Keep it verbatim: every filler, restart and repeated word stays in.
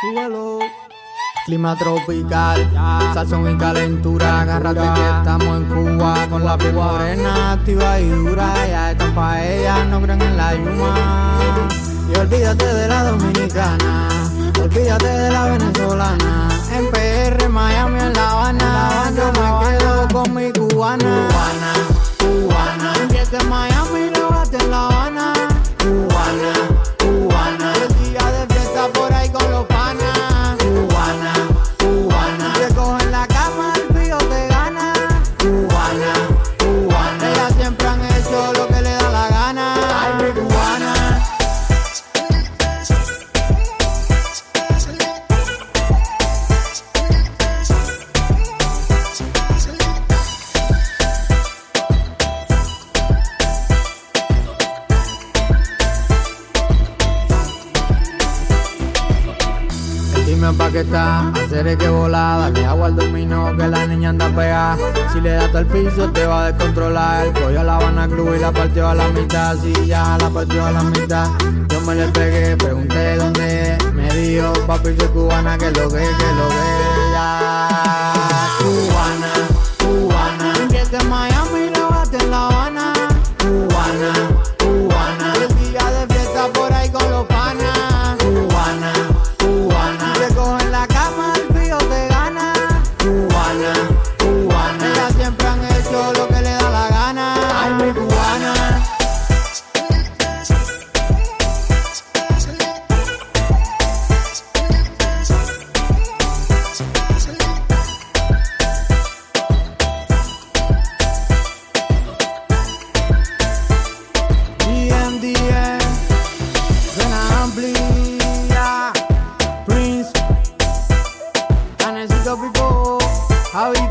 súbelo. Clima tropical, sazón y calentura. Agárrate que estamos en Cuba con la piel morena, activa y dura. Ya están pa' ellas, no creen en la yuma. Y olvídate de la dominicana, olvídate de la venezolana. En P R, Miami, en La Habana, yo me quedo con mi cubana. Cubana, cubana. Invierte en Miami, lo bate en La Habana. Cubana, cubana. El día de fiesta por ahí con los panas. Cubana, cubana. Te cogen la cama, el frío te gana. Cubana, cubana. Ellas siempre han hecho lo que le da la gana. Ay, mi cubana. Dime pa' qué está, hacer es que volada, le agua al dominó que la niña anda pegada. Si le das al piso te va a descontrolar. El cogió a La Habana Club y la partió a la mitad. Si ya la partió a la mitad, yo me le pegué, pregunté dónde es. Me dijo, papi soy cubana, que lo que, que lo que ya. Cubana, cubana. Invierte en Miami, lo bate en La Habana. Cubana, cubana. El día de fiesta por ahí con los panas. Cubana, cubana. Te cogen la cama, el frío te gana. Cubana, cubana. Ellas siempre han hecho lo que le da la gana. Ay, mi cubana. D M D M, suena amplia. Prince, Canecito Pipo, Javi